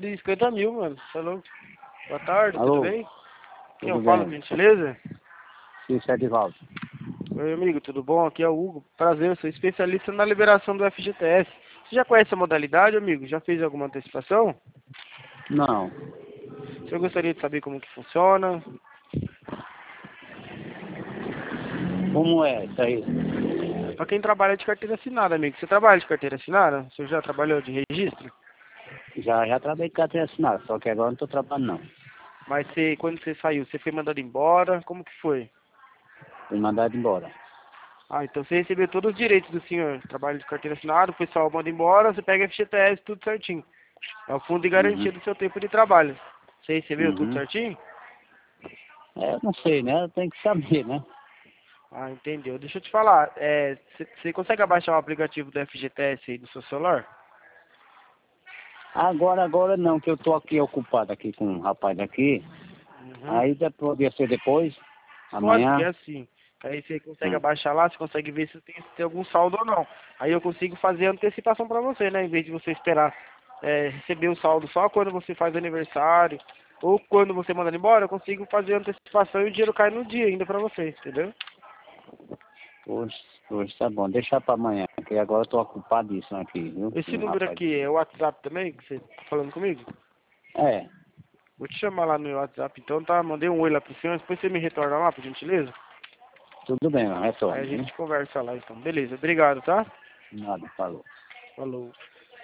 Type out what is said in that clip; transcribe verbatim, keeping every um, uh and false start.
de cinquenta mil, mano. Você é louco? Boa tarde, Alô? tudo bem? Quem eu Tudo falo, bem? gentileza? Sim, isso é Edivaldo. Oi, amigo, tudo bom? Aqui é o Hugo. Prazer, eu sou especialista na liberação do F G T S. Você já conhece a modalidade, amigo? Já fez alguma antecipação? Não. Você gostaria de saber como que funciona? Como é isso aí? Pra quem trabalha de carteira assinada, amigo. Você trabalha de carteira assinada? Você já trabalhou de registro? Já, já trabalhei com carteira assinada, só que agora não estou trabalhando não. Mas você, quando você saiu, você foi mandado embora? Como que foi? Fui mandado embora. Ah, então você recebeu todos os direitos do senhor. Trabalho de carteira assinada, o pessoal manda embora, você pega F G T S, tudo certinho. É o fundo de garantia Uhum. do seu tempo de trabalho. Você recebeu tudo Uhum. certinho? É, eu não sei, né? Tem que saber, né? Ah, entendeu. Deixa eu te falar, é, você você consegue abaixar o aplicativo do F G T S aí do seu celular? Agora, agora não, que eu tô aqui ocupado aqui com um rapaz aqui. Uhum. Aí depois, podia ser depois, Pode, que é amanhã. assim. Aí você consegue Hum. abaixar lá, você consegue ver se tem, se tem algum saldo ou não. Aí eu consigo fazer a antecipação pra você, né? Em vez de você esperar é, receber o saldo só quando você faz aniversário ou quando você manda ele embora, eu consigo fazer a antecipação e o dinheiro cai no dia ainda pra você, entendeu? Hoje, hoje tá bom, deixa pra amanhã, porque agora eu tô ocupadíssimo aqui, viu? Esse Com um número rapaz. aqui é o WhatsApp também, que você tá falando comigo? É, Vou te chamar lá no meu WhatsApp então, tá? Mandei um oi lá pro senhor, depois você me retorna lá, por gentileza? tudo bem, Aí retorno, a viu? gente conversa lá então. Beleza, obrigado, tá? Nada, falou. Falou.